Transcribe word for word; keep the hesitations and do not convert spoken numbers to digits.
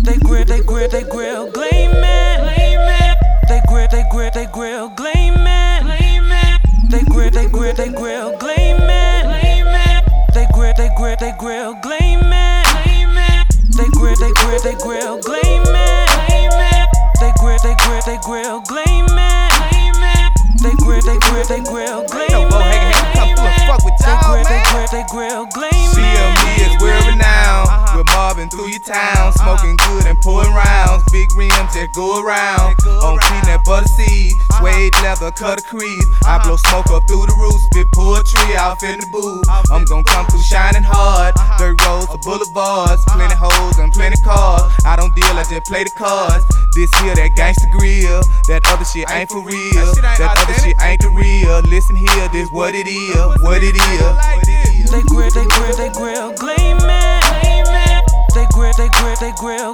They grill, they grill, they grill, gleaming. They grill, they grill, they grill, gleaming. They grill, they grill, they grill, gleaming. They grill, they grill, they grill, gleaming. They grill, they grill, they grill, gleaming. They grill, they grill, they grill, gleaming. They grill, they grill, they grill, gleaming. Come through and fuck with y'all, man. They grill, they grill, gleaming. C M E is world renowned. We're mobbing through your town, smoking good and pouring rounds. Big rims that go around. On peanut butter seeds, suede leather, cut a crease. I blow smoke up through the roof, spit poetry off in the booth. I'm gon' come through shining hard. Dirt roads or boulevards, plenty hoes and plenty cars. I don't deal, I just play the cards. This here, that gangsta grill. That other shit ain't for real. That other shit ain't the real. Listen here, this what it is, what it is. They grill, they grill, they grill, gleaming. They grill, they grill, they grill,